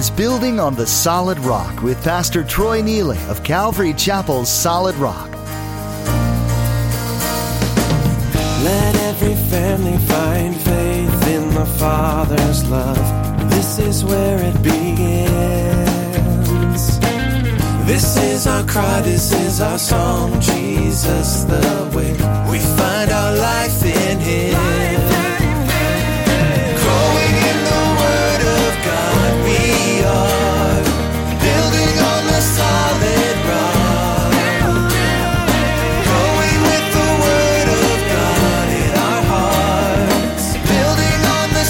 is Building on the Solid Rock with Pastor Troy Neely of Calvary Chapel's Solid Rock. Let every family find faith in the Father's love. This is where it begins. This is our cry, this is our song. Jesus the way. We find our life in Him. Growing in the Word of God, we are building on the solid rock. Growing with the Word of God in our hearts, building on the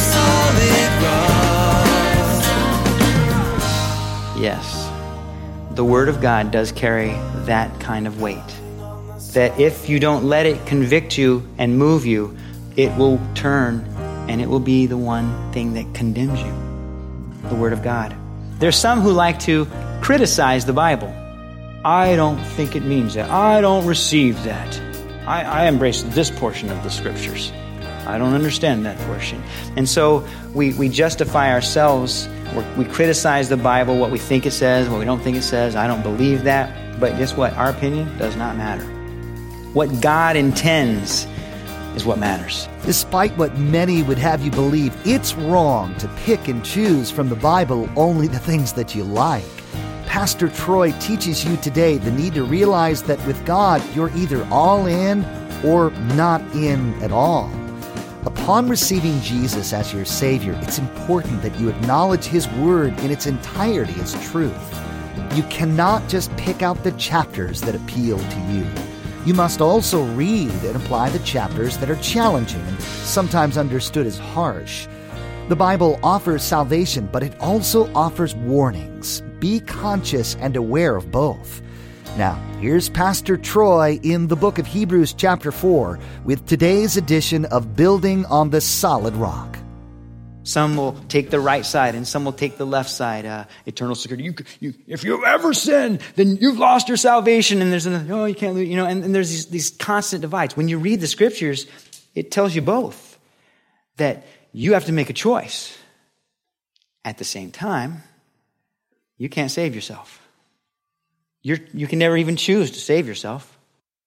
solid rock. Yes, the Word of God does carry that kind of weight. That if you don't let it convict you and move you, it will turn and it will be the one thing that condemns you. The Word of God. There's some who like to criticize the Bible. I don't think it means that. I don't receive that. I embrace this portion of the Scriptures. I don't understand that portion. And so we justify ourselves. We criticize the Bible, what we think it says, what we don't think it says. I don't believe that. But guess what? Our opinion does not matter. What God intends is what matters. Despite what many would have you believe, it's wrong to pick and choose from the Bible only the things that you like. Pastor Troy teaches you today the need to realize that with God, you're either all in or not in at all. Upon receiving Jesus as your Savior, it's important that you acknowledge His Word in its entirety as truth. You cannot just pick out the chapters that appeal to you. You must also read and apply the chapters that are challenging and sometimes understood as harsh. The Bible offers salvation, but it also offers warnings. Be conscious and aware of both. Now, here's Pastor Troy in the book of Hebrews chapter 4 with today's edition of Building on the Solid Rock. Some will take the right side and some will take the left side. Eternal security. If you ever sin, then you've lost your salvation. And there's you can't lose, and there's these constant divides. When you read the Scriptures, it tells you both that you have to make a choice. At the same time, you can't save yourself. You can never even choose to save yourself.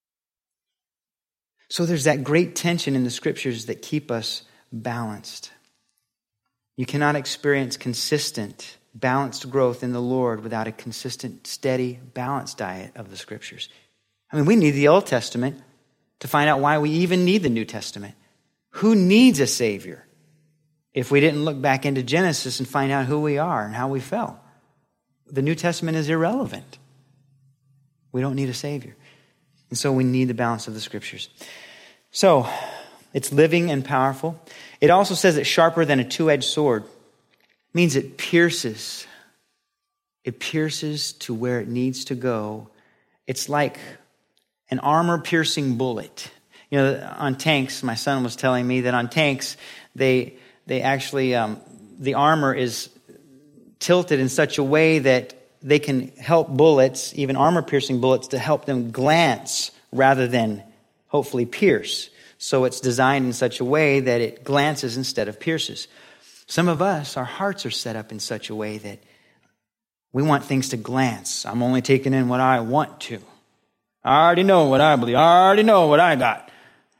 So there's that great tension in the Scriptures that keep us balanced. You cannot experience consistent, balanced growth in the Lord without a consistent, steady, balanced diet of the Scriptures. I mean, we need the Old Testament to find out why we even need the New Testament. Who needs a Savior if we didn't look back into Genesis and find out who we are and how we fell? The New Testament is irrelevant. We don't need a Savior. And so we need the balance of the Scriptures. So, it's living and powerful. It also says it's sharper than a two-edged sword. It means it pierces. It pierces to where it needs to go. It's like an armor-piercing bullet. On tanks, my son was telling me that on tanks, they actually, the armor is tilted in such a way that they can help bullets, even armor-piercing bullets, to help them glance rather than hopefully pierce. So it's designed in such a way that it glances instead of pierces. Some of us, our hearts are set up in such a way that we want things to glance. I'm only taking in what I want to. I already know what I believe. I already know what I got.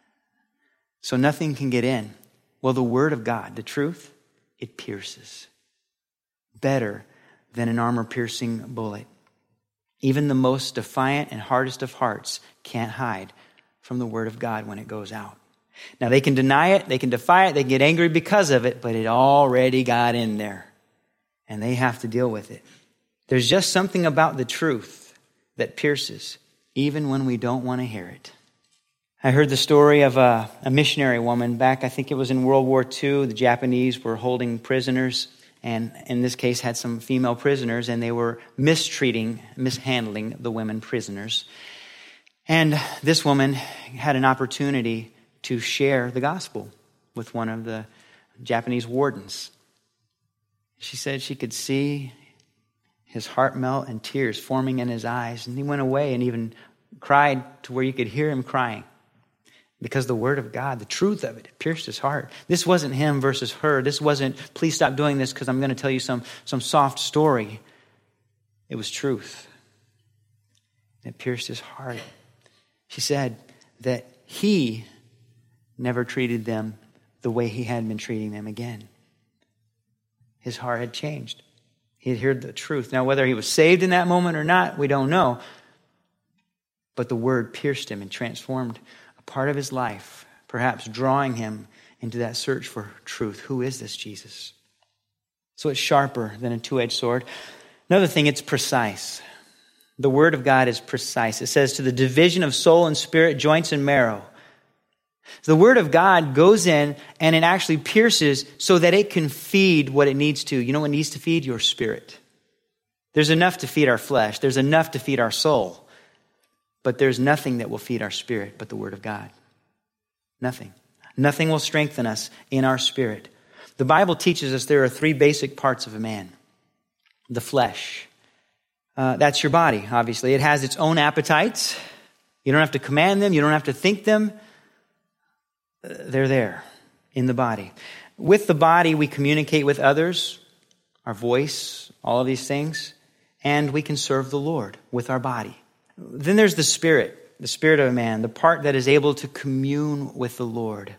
So nothing can get in. Well, the Word of God, the truth, it pierces. Better than an armor-piercing bullet. Even the most defiant and hardest of hearts can't hide from the Word of God when it goes out. Now, they can deny it, they can defy it, they can get angry because of it, but it already got in there. And they have to deal with it. There's just something about the truth that pierces, even when we don't want to hear it. I heard the story of a missionary woman back, I think it was in World War II. The Japanese were holding prisoners, and in this case had some female prisoners, and they were mishandling the women prisoners. And this woman had an opportunity to share the gospel with one of the Japanese wardens. She said she could see his heart melt and tears forming in his eyes. And he went away and even cried to where you could hear him crying. Because the word of God, the truth of it, pierced his heart. This wasn't him versus her. This wasn't, please stop doing this because I'm going to tell you some soft story. It was truth. It pierced his heart. She said that he never treated them the way he had been treating them again. His heart had changed. He had heard the truth. Now, whether he was saved in that moment or not, we don't know. But the word pierced him and transformed a part of his life, perhaps drawing him into that search for truth. Who is this Jesus? So it's sharper than a two-edged sword. Another thing, it's precise. The word of God is precise. It says to the division of soul and spirit, joints and marrow. So the word of God goes in and it actually pierces so that it can feed what it needs to. You know what it needs to feed? Your spirit. There's enough to feed our flesh. There's enough to feed our soul. But there's nothing that will feed our spirit but the word of God. Nothing. Nothing will strengthen us in our spirit. The Bible teaches us there are three basic parts of a man. The flesh. That's your body, obviously. It has its own appetites. You don't have to command them. You don't have to think them. They're there in the body. With the body, we communicate with others, our voice, all of these things, and we can serve the Lord with our body. Then there's the spirit of a man, the part that is able to commune with the Lord.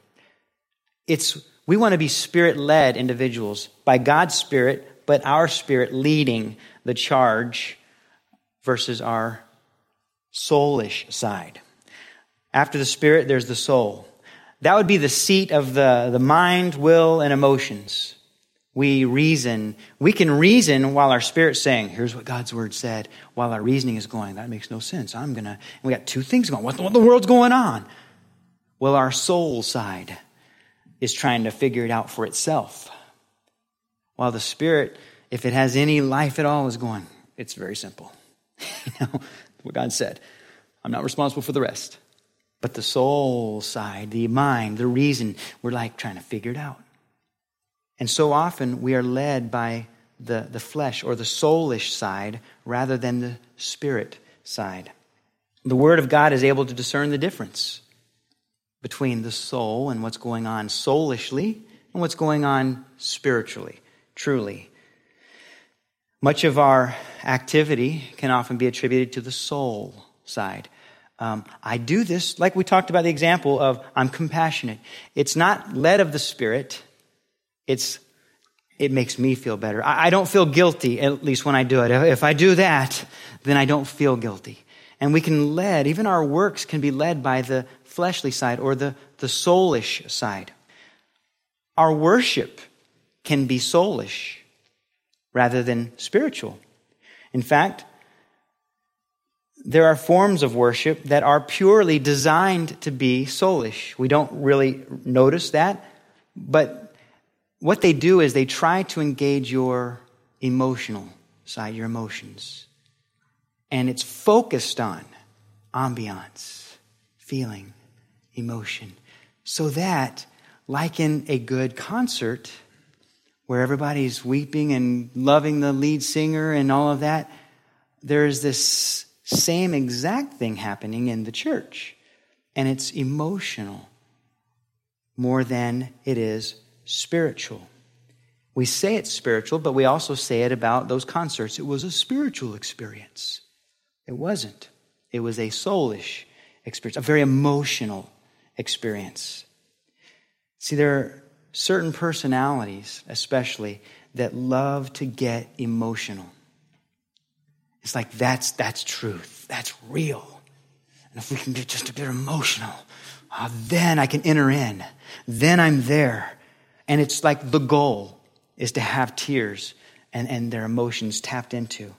We want to be spirit-led individuals by God's Spirit, but our spirit leading the charge versus our soulish side. After the spirit, there's the soul. That would be the seat of the mind, will, and emotions. We reason. We can reason while our spirit's saying, here's what God's word said, while our reasoning is going, that makes no sense. We got two things going. What the world's going on? Well, our soul side is trying to figure it out for itself. While the spirit, if it has any life at all, is going, it's very simple. What God said. I'm not responsible for the rest. But the soul side, the mind, the reason, we're like trying to figure it out. And so often we are led by the flesh or the soulish side rather than the spirit side. The Word of God is able to discern the difference between the soul and what's going on soulishly and what's going on spiritually, truly. Much of our activity can often be attributed to the soul side. I do this, like we talked about the example of I'm compassionate. It's not led of the Spirit. It makes me feel better. I don't feel guilty, at least when I do it. If I do that, then I don't feel guilty. And we can even our works can be led by the fleshly side or the soulish side. Our worship can be soulish rather than spiritual. In fact, there are forms of worship that are purely designed to be soulish. We don't really notice that, but what they do is they try to engage your emotional side, your emotions. And it's focused on ambiance, feeling, emotion. So that, like in a good concert, where everybody's weeping and loving the lead singer and all of that, there's this same exact thing happening in the church. And it's emotional more than it is spiritual. We say it's spiritual, but we also say it about those concerts. It was a spiritual experience. It wasn't. It was a soulish experience, a very emotional experience. See, there are certain personalities, especially, that love to get emotional. It's like, that's truth. That's real. And if we can get just a bit emotional, then I can enter in. Then I'm there. And it's like the goal is to have tears and their emotions tapped into.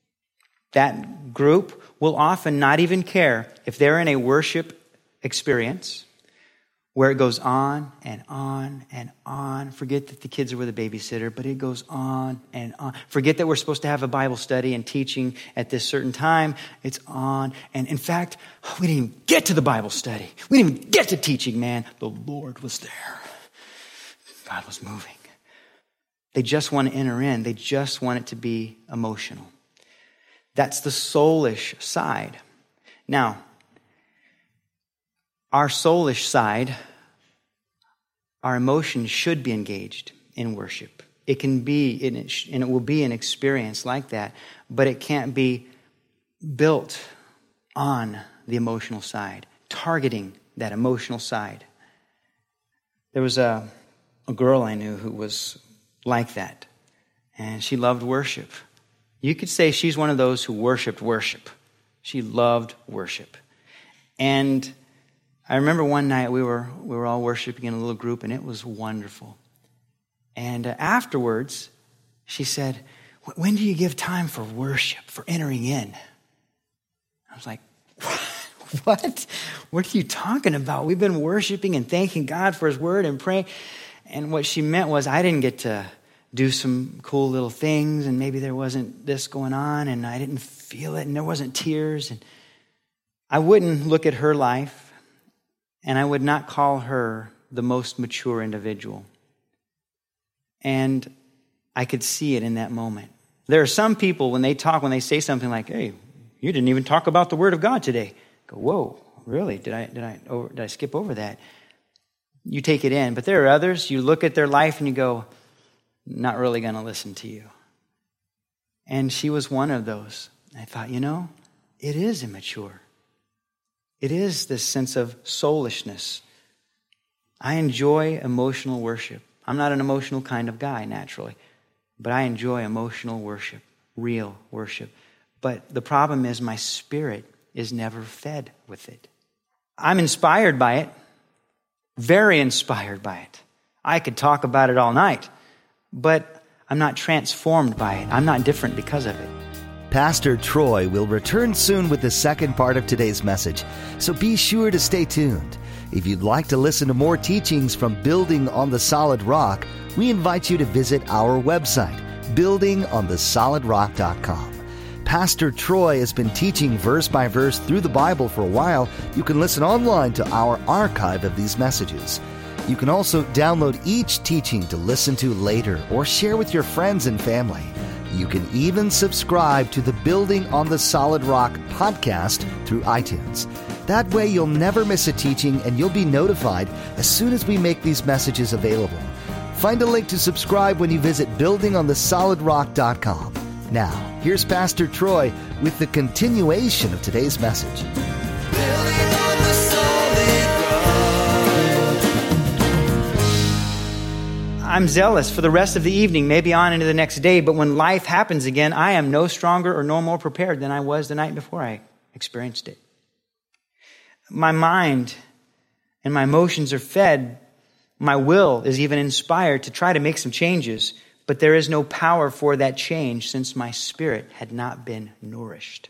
That group will often not even care if they're in a worship experience where it goes on and on and on. Forget that the kids are with a babysitter, but it goes on and on. Forget that we're supposed to have a Bible study and teaching at this certain time. It's on. And in fact, we didn't even get to the Bible study. We didn't even get to teaching, man. The Lord was there. God was moving. They just want to enter in. They just want it to be emotional. That's the soulish side. Now, our soulish side, our emotions should be engaged in worship. It can be, and it will be an experience like that, but it can't be built on the emotional side, targeting that emotional side. There was a girl I knew who was like that, and she loved worship. You could say she's one of those who worshiped worship. She loved worship. And I remember one night we were all worshiping in a little group, and it was wonderful. And afterwards, she said, "When do you give time for worship, for entering in?" I was like, "What? What are you talking about? We've been worshiping and thanking God for His word and praying." And what she meant was I didn't get to do some cool little things, and maybe there wasn't this going on, and I didn't feel it, and there wasn't tears. And I wouldn't look at her life, and I would not call her the most mature individual. And I could see it in that moment. There are some people, when they say something like, "Hey, you didn't even talk about the Word of God today." I go, "Whoa, really? Did I skip over that?" You take it in. But there are others, you look at their life and you go, "Not really going to listen to you." And she was one of those. I thought, it is immature. It is this sense of soulishness. I enjoy emotional worship. I'm not an emotional kind of guy, naturally, but I enjoy emotional worship, real worship. But the problem is my spirit is never fed with it. I'm inspired by it, very inspired by it. I could talk about it all night, but I'm not transformed by it. I'm not different because of it. Pastor Troy will return soon with the second part of today's message, so be sure to stay tuned. If you'd like to listen to more teachings from Building on the Solid Rock, we invite you to visit our website, buildingonthesolidrock.com. Pastor Troy has been teaching verse by verse through the Bible for a while. You can listen online to our archive of these messages. You can also download each teaching to listen to later or share with your friends and family. You can even subscribe to the Building on the Solid Rock podcast through iTunes. That way you'll never miss a teaching and you'll be notified as soon as we make these messages available. Find a link to subscribe when you visit buildingonthesolidrock.com. Now, here's Pastor Troy with the continuation of today's message. Building on the solid rock. I'm zealous for the rest of the evening, maybe on into the next day, but when life happens again, I am no stronger or no more prepared than I was the night before I experienced it. My mind and my emotions are fed. My will is even inspired to try to make some changes, but there is no power for that change since my spirit had not been nourished.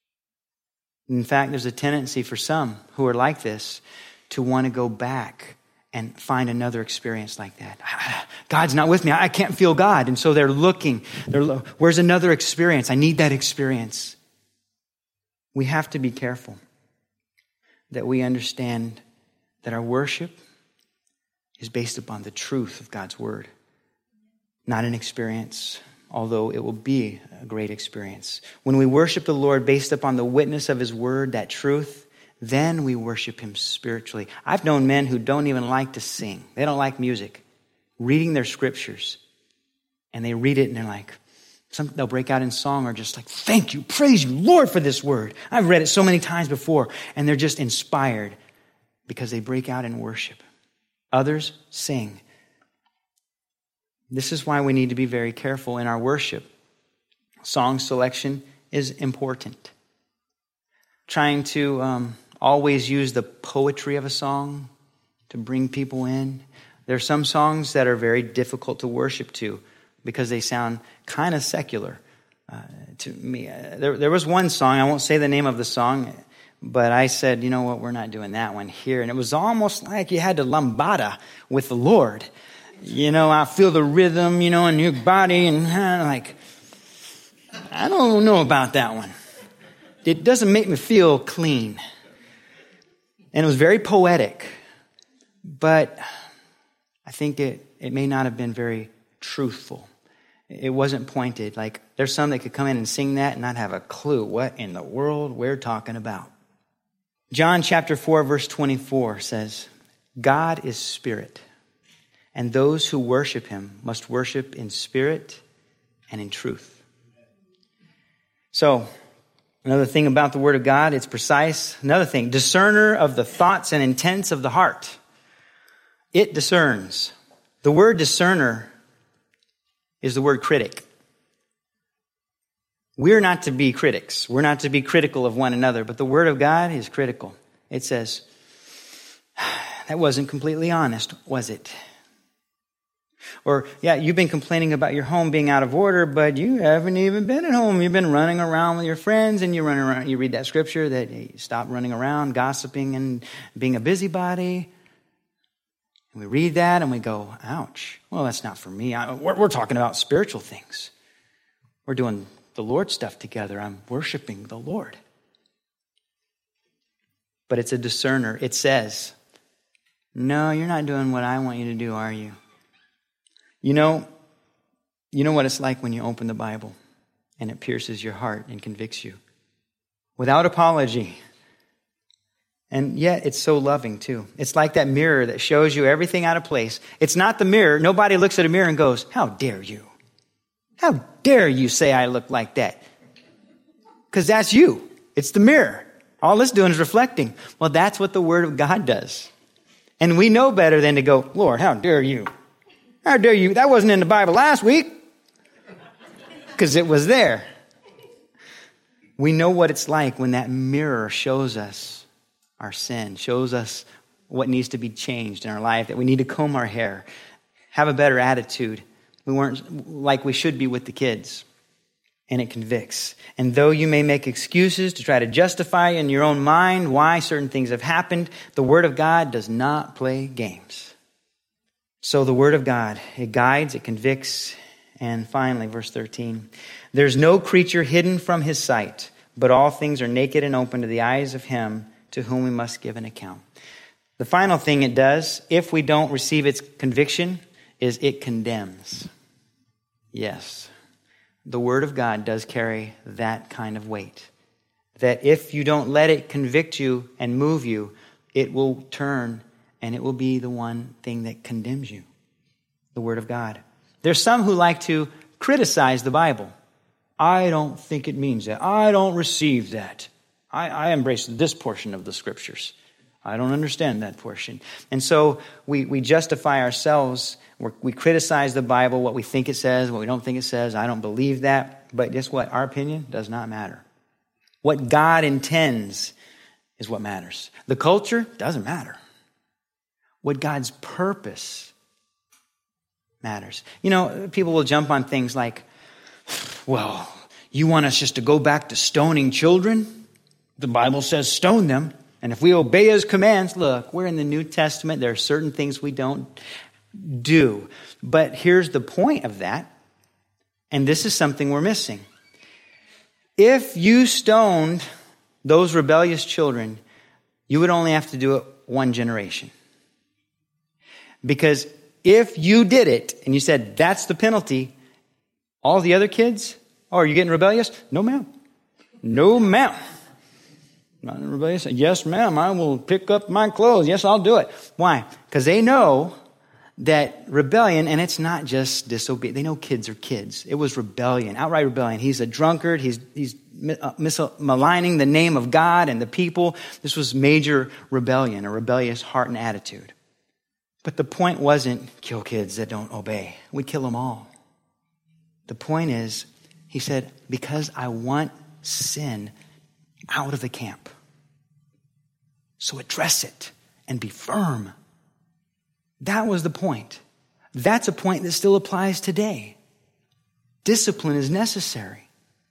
In fact, there's a tendency for some who are like this to want to go back and find another experience like that. God's not with me. I can't feel God. And so they're looking. Where's another experience? I need that experience. We have to be careful that we understand that our worship is based upon the truth of God's word, not an experience, although it will be a great experience. When we worship the Lord based upon the witness of His word, that truth, then we worship Him spiritually. I've known men who don't even like to sing. They don't like music. Reading their scriptures, and they read it and they're like, they'll break out in song or just like, "Thank you, praise you, Lord, for this word. I've read it so many times before." And they're just inspired because they break out in worship. Others sing. This is why we need to be very careful in our worship. Song selection is important. Trying to always use the poetry of a song to bring people in. There are some songs that are very difficult to worship to because they sound kind of secular to me. There was one song, I won't say the name of the song, but I said, you know what, we're not doing that one here. And it was almost like you had to lambada with the Lord. I feel the rhythm, in your body, and like, I don't know about that one. It doesn't make me feel clean. And it was very poetic, but I think it may not have been very truthful. It wasn't pointed. Like, there's some that could come in and sing that and not have a clue what in the world we're talking about. John chapter 4, verse 24 says, God is spirit, and those who worship him must worship in spirit and in truth. So, another thing about the Word of God, it's precise. Another thing, discerner of the thoughts and intents of the heart. It discerns. The word discerner is the word critic. We're not to be critics. We're not to be critical of one another, but the Word of God is critical. It says, that wasn't completely honest, was it? Or, yeah, you've been complaining about your home being out of order, but you haven't even been at home. You've been running around with your friends, and you read that scripture that hey, stop running around, gossiping, and being a busybody. And we read that, and we go, ouch. Well, that's not for me. We're talking about spiritual things. We're doing the Lord stuff together. I'm worshiping the Lord. But it's a discerner. It says, no, you're not doing what I want you to do, are you? You know what it's like when you open the Bible and it pierces your heart and convicts you without apology. And yet it's so loving too. It's like that mirror that shows you everything out of place. It's not the mirror. Nobody looks at a mirror and goes, how dare you? How dare you say I look like that? Because that's you. It's the mirror. All it's doing is reflecting. Well, that's what the Word of God does. And we know better than to go, Lord, how dare you? How dare you? That wasn't in the Bible last week. Because it was there. We know what it's like when that mirror shows us our sin, shows us what needs to be changed in our life, that we need to comb our hair, have a better attitude. We weren't like we should be with the kids. And it convicts. And though you may make excuses to try to justify in your own mind why certain things have happened, the Word of God does not play games. So the Word of God, it guides, it convicts, and finally, verse 13, there's no creature hidden from his sight, but all things are naked and open to the eyes of him to whom we must give an account. The final thing it does, if we don't receive its conviction, is it condemns. Yes, the Word of God does carry that kind of weight. That if you don't let it convict you and move you, it will turn and it will be the one thing that condemns you. The Word of God. There's some who like to criticize the Bible. I don't think it means that. I don't receive that. I embrace this portion of the Scriptures. I don't understand that portion. And so we justify ourselves. We criticize the Bible, what we think it says, what we don't think it says. I don't believe that. But guess what? Our opinion does not matter. What God intends is what matters. The culture doesn't matter. What God's purpose matters. You know, people will jump on things like, well, you want us just to go back to stoning children? The Bible says stone them. And if we obey his commands, look, we're in the New Testament. There are certain things we don't do. But here's the point of that. And this is something we're missing. If you stoned those rebellious children, you would only have to do it one generation. Because if you did it and you said, that's the penalty, all the other kids, oh, are you getting rebellious? No, ma'am. No, ma'am. Not rebellious. Yes, ma'am, I will pick up my clothes. Yes, I'll do it. Why? Because they know that rebellion, and it's not just disobedience. They know kids are kids. It was rebellion, outright rebellion. He's a drunkard. He's maligning the name of God and the people. This was major rebellion, a rebellious heart and attitude. But the point wasn't kill kids that don't obey. We kill them all. The point is, he said, because I want sin out of the camp. So address it and be firm. That was the point. That's a point that still applies today. Discipline is necessary.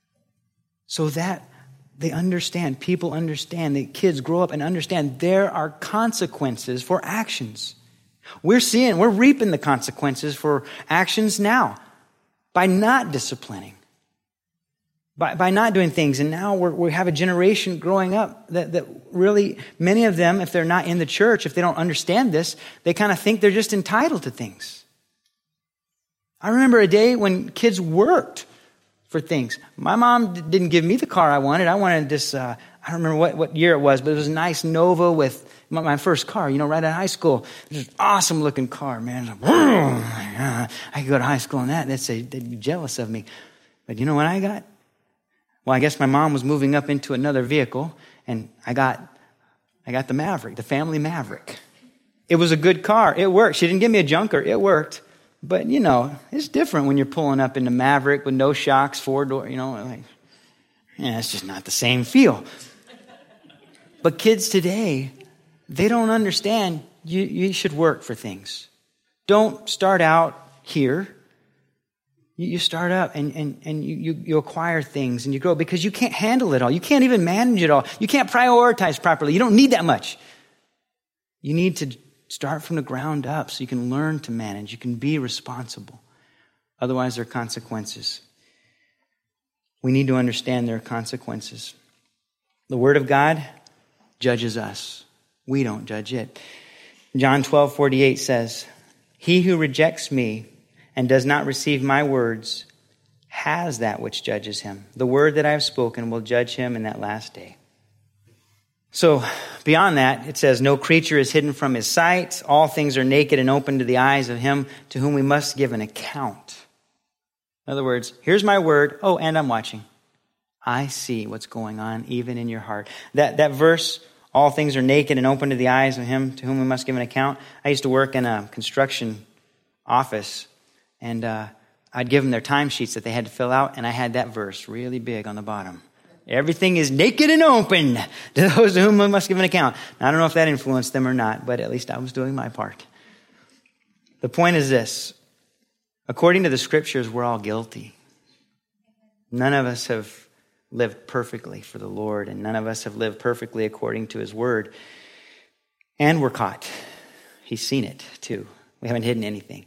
So that they understand, people understand, the kids grow up and understand there are consequences for actions. We're reaping the consequences for actions now by not disciplining, by not doing things. And now we have a generation growing up that really, many of them, if they're not in the church, if they don't understand this, they kind of think they're just entitled to things. I remember a day when kids worked for things. My mom didn't give me the car I wanted. I wanted this I don't remember what year it was, but it was a nice Nova with my first car, right out of high school. It was an awesome looking car, man. Like, I could go to high school in that. They'd be jealous of me. But you know what I got? Well, I guess my mom was moving up into another vehicle, and I got the Maverick, the family Maverick. It was a good car. It worked. She didn't give me a junker. It worked. But, it's different when you're pulling up in the Maverick with no shocks, 4-door, it's just not the same feel. But kids today, they don't understand you should work for things. Don't start out here. You start up and you acquire things and you grow because you can't handle it all. You can't even manage it all. You can't prioritize properly. You don't need that much. You need to start from the ground up so you can learn to manage. You can be responsible. Otherwise, there are consequences. We need to understand there are consequences. The Word of God judges us. We don't judge it. John 12:48 says, "He who rejects me and does not receive my words has that which judges him. The word that I have spoken will judge him in that last day." So beyond that, it says, "No creature is hidden from his sight. All things are naked and open to the eyes of him to whom we must give an account." In other words, here's my word. Oh, and I'm watching. I see what's going on even in your heart. That verse, all things are naked and open to the eyes of him to whom we must give an account. I used to work in a construction office, and I'd give them their timesheets that they had to fill out, and I had that verse really big on the bottom. Everything is naked and open to those to whom we must give an account. Now, I don't know if that influenced them or not, but at least I was doing my part. The point is this. According to the scriptures, we're all guilty. None of us have lived perfectly for the Lord, and none of us have lived perfectly according to his word. And we're caught. He's seen it too. We haven't hidden anything.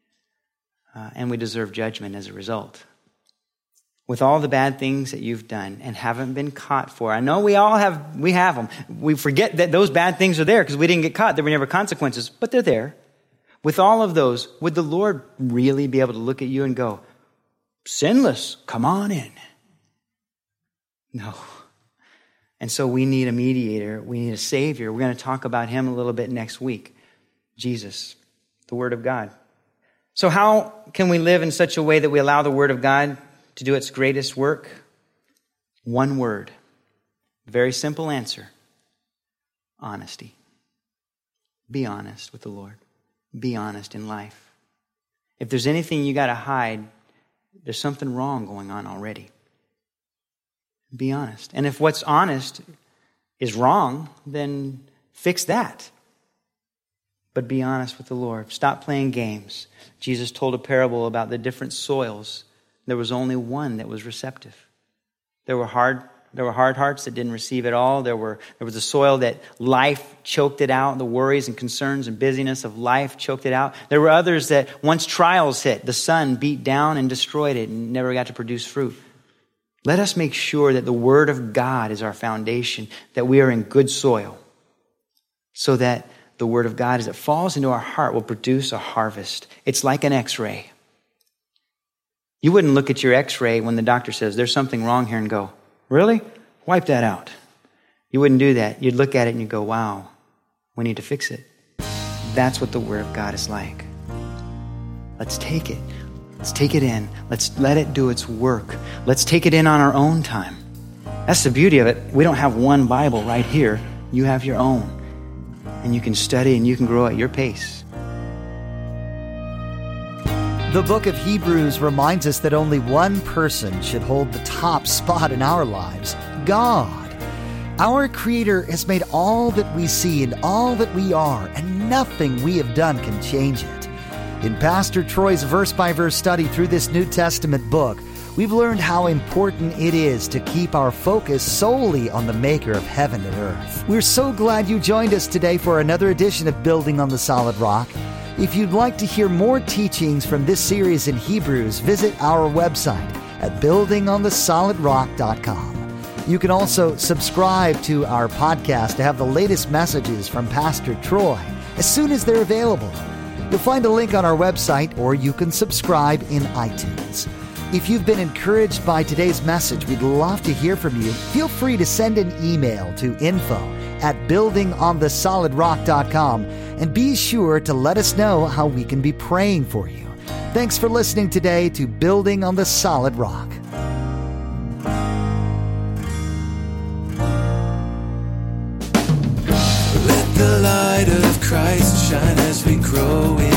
And we deserve judgment as a result. With all the bad things that you've done and haven't been caught for, I know we have them. We forget that those bad things are there because we didn't get caught. There were never consequences, but they're there. With all of those, would the Lord really be able to look at you and go, "Sinless, come on in"? No. And so we need a mediator. We need a Savior. We're going to talk about him a little bit next week. Jesus, the Word of God. So how can we live in such a way that we allow the Word of God to do its greatest work? One word. Very simple answer. Honesty. Be honest with the Lord. Be honest in life. If there's anything you got to hide, there's something wrong going on already. Be honest. And if what's honest is wrong, then fix that. But be honest with the Lord. Stop playing games. Jesus told a parable about the different soils. There was only one that was receptive. There were hard hearts that didn't receive it all. There was a soil that life choked it out. The worries and concerns and busyness of life choked it out. There were others that once trials hit, the sun beat down and destroyed it and never got to produce fruit. Let us make sure that the Word of God is our foundation, that we are in good soil, so that the Word of God, as it falls into our heart, will produce a harvest. It's like an X-ray. You wouldn't look at your X-ray when the doctor says, "There's something wrong here," and go, "Really? Wipe that out." You wouldn't do that. You'd look at it and you'd go, "Wow, we need to fix it." That's what the Word of God is like. Let's take it. Let's take it in. Let's let it do its work. Let's take it in on our own time. That's the beauty of it. We don't have one Bible right here. You have your own. And you can study and you can grow at your pace. The book of Hebrews reminds us that only one person should hold the top spot in our lives: God. Our Creator has made all that we see and all that we are, and nothing we have done can change it. In Pastor Troy's verse-by-verse study through this New Testament book, we've learned how important it is to keep our focus solely on the Maker of heaven and earth. We're so glad you joined us today for another edition of Building on the Solid Rock. If you'd like to hear more teachings from this series in Hebrews, visit our website at buildingonthesolidrock.com. You can also subscribe to our podcast to have the latest messages from Pastor Troy as soon as they're available. You'll find a link on our website, or you can subscribe in iTunes. If you've been encouraged by today's message, we'd love to hear from you. Feel free to send an email to info@buildingonthesolidrock.com and be sure to let us know how we can be praying for you. Thanks for listening today to Building on the Solid Rock. Let the light of Christ shine as we grow in